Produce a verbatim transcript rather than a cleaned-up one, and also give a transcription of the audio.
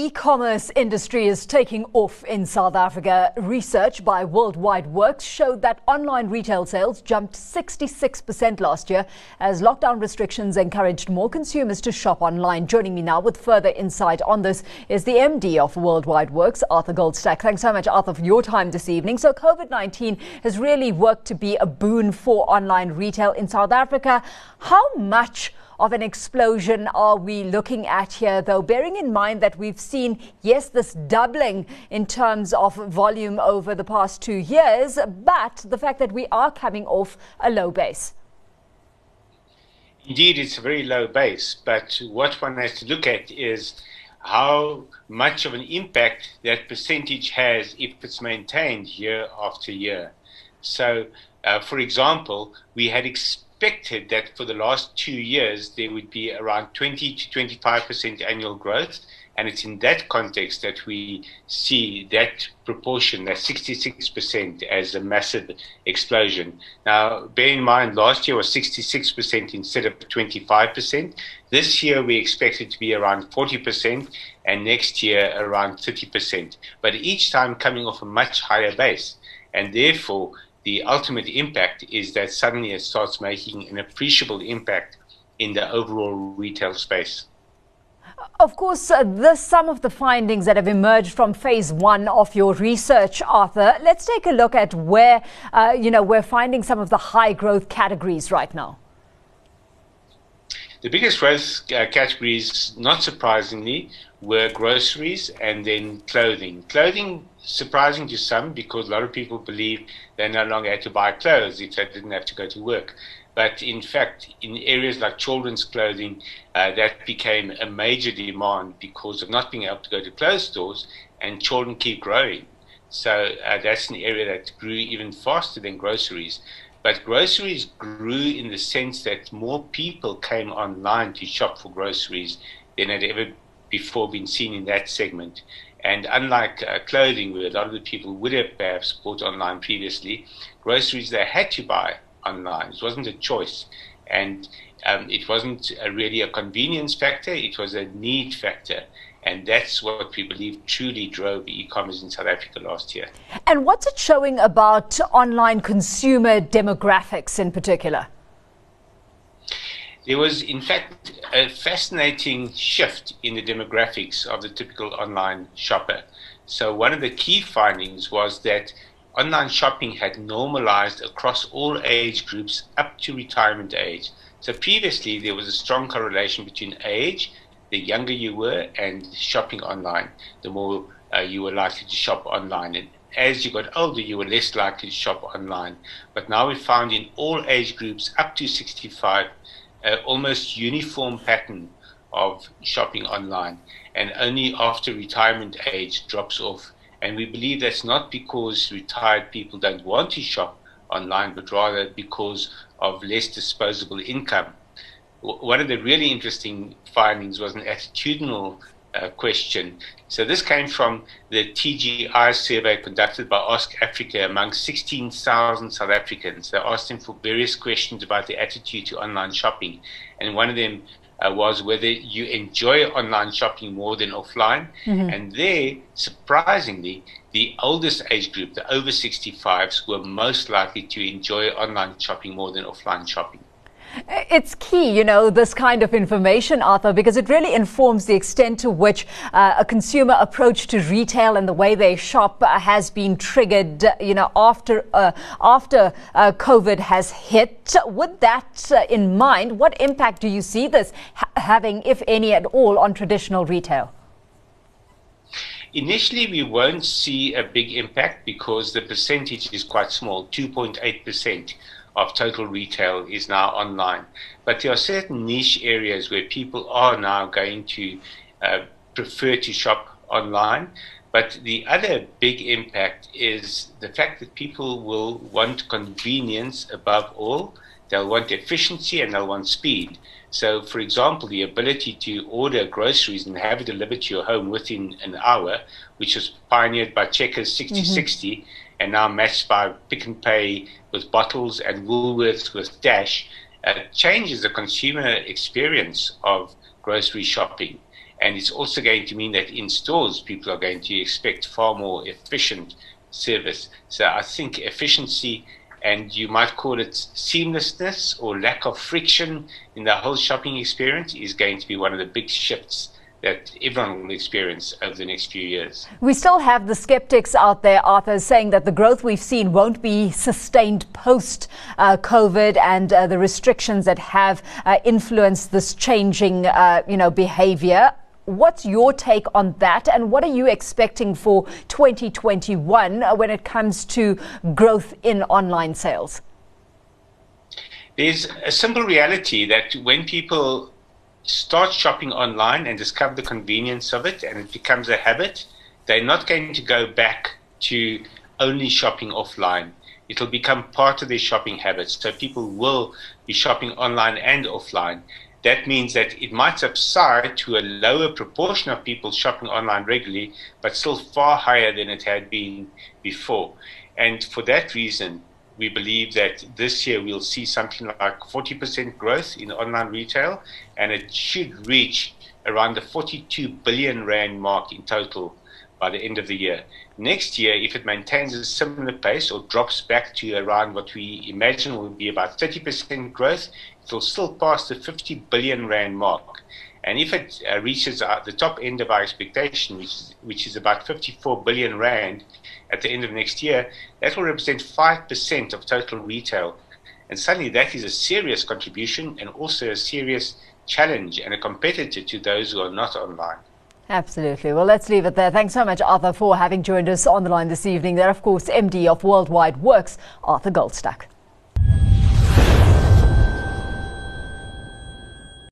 e-commerce industry is taking off in South Africa. Research by Worldwide Works showed that online retail sales jumped sixty-six percent last year as lockdown restrictions encouraged more consumers to shop online. Joining me now with further insight on this is the M D of Worldwide Works, Arthur Goldstack. Thanks so much, Arthur, for your time this evening. So COVID nineteen has really worked to be a boon for online retail in South Africa. How much of an explosion are we looking at here, though, bearing in mind that we've seen, yes, this doubling in terms of volume over the past two years, but the fact that we are coming off a low base? Indeed, it's a very low base, but what one has to look at is how much of an impact that percentage has if it's maintained year after year. So, uh, for example, we had expected that for the last two years there would be around twenty to twenty-five percent annual growth, and it's in that context that we see that proportion, that sixty-six percent, as a massive explosion. Now, bear in mind, last year was sixty-six percent instead of twenty-five percent. This year we expect it to be around forty percent, and next year around thirty percent. But each time coming off a much higher base, and therefore the ultimate impact is that suddenly it starts making an appreciable impact in the overall retail space. Of course, uh, this some of the findings that have emerged from phase one of your research, Arthur. Let's take a look at where, uh, you know, we're finding some of the high growth categories right now. The biggest growth uh, categories, not surprisingly, were groceries and then clothing. Clothing, surprising to some, because a lot of people believe they no longer had to buy clothes if they didn't have to go to work. But in fact, in areas like children's clothing, uh, that became a major demand because of not being able to go to clothes stores, and children keep growing. So uh, that's an area that grew even faster than groceries. But groceries grew in the sense that more people came online to shop for groceries than had ever before been seen in that segment. And unlike uh, clothing, where a lot of the people would have perhaps bought online previously, groceries they had to buy online. It wasn't a choice. And um, it wasn't a really a convenience factor, it was a need factor. And that's what we believe truly drove e-commerce in South Africa last year. And what's it showing about online consumer demographics in particular? There was, in fact, a fascinating shift in the demographics of the typical online shopper. So one of the key findings was that online shopping had normalized across all age groups up to retirement age. So previously there was a strong correlation between age, the younger you were, and shopping online, the more uh, you were likely to shop online. And as you got older, you were less likely to shop online. But now we found in all age groups up to sixty-five, Uh, almost uniform pattern of shopping online, and only after retirement age drops off. And we believe that's not because retired people don't want to shop online, but rather because of less disposable income. W- one of the really interesting findings was an attitudinal uh, question. So this came from the T G I survey conducted by Ask Africa among sixteen thousand South Africans. They asked them for various questions about their attitude to online shopping. And one of them uh, was whether you enjoy online shopping more than offline. Mm-hmm. And there, surprisingly, the oldest age group, the over sixty-fives, were most likely to enjoy online shopping more than offline shopping. It's key, you know, this kind of information, Arthur, because it really informs the extent to which uh, a consumer approach to retail and the way they shop uh, has been triggered, uh, you know, after uh, after uh, COVID has hit. With that uh, in mind, what impact do you see this ha- having, if any at all, on traditional retail? Initially, we won't see a big impact because the percentage is quite small, two point eight percent. Of total retail is now online. But there are certain niche areas where people are now going to uh, prefer to shop online. But the other big impact is the fact that people will want convenience above all. They'll want efficiency and they'll want speed. So, for example, the ability to order groceries and have it delivered to your home within an hour, which was pioneered by Checkers sixty sixty, mm-hmm. and now matched by Pick n Pay with bottles and Woolworths with Dash, uh, changes the consumer experience of grocery shopping. And it's also going to mean that in stores, people are going to expect far more efficient service. So I think efficiency, and you might call it seamlessness or lack of friction in the whole shopping experience, is going to be one of the big shifts that everyone will experience over the next few years. We still have the skeptics out there, Arthur, saying that the growth we've seen won't be sustained post-COVID uh, and uh, the restrictions that have uh, influenced this changing, uh, you know, behavior. What's your take on that, and what are you expecting for twenty twenty-one uh, when it comes to growth in online sales? There's a simple reality that when people start shopping online and discover the convenience of it and it becomes a habit, they're not going to go back to only shopping offline. It'll become part of their shopping habits. So people will be shopping online and offline. That means that it might subside to a lower proportion of people shopping online regularly, but still far higher than it had been before. And for that reason, we believe that this year we'll see something like forty percent growth in online retail, and it should reach around the forty-two billion rand mark in total by the end of the year. Next year, if it maintains a similar pace or drops back to around what we imagine will be about thirty percent growth, it will still pass the fifty billion rand mark. And if it uh, reaches uh, the top end of our expectation, which is, which is about fifty-four billion rand at the end of next year, that will represent five percent of total retail. And suddenly that is a serious contribution and also a serious challenge and a competitor to those who are not online. Absolutely. Well, let's leave it there. Thanks so much, Arthur, for having joined us on the line this evening. There, of course, M D of Worldwide Works, Arthur Goldstack.